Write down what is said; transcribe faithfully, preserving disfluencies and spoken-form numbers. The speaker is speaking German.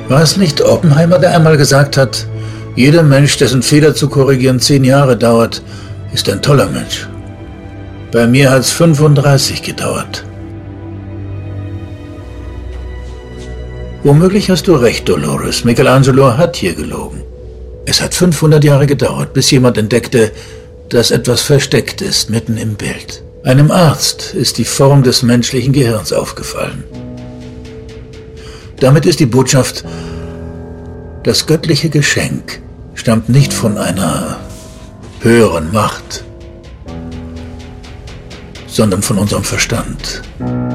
War es nicht Oppenheimer, der einmal gesagt hat, jeder Mensch, dessen Fehler zu korrigieren zehn Jahre dauert, ist ein toller Mensch. Bei mir hat es fünfunddreißig gedauert. Womöglich hast du recht, Dolores. Michelangelo hat hier gelogen. Es hat fünfhundert Jahre gedauert, bis jemand entdeckte, dass etwas versteckt ist mitten im Bild. Einem Arzt ist die Form des menschlichen Gehirns aufgefallen. Damit ist die Botschaft, das göttliche Geschenk stammt nicht von einer höheren Macht, sondern von unserem Verstand.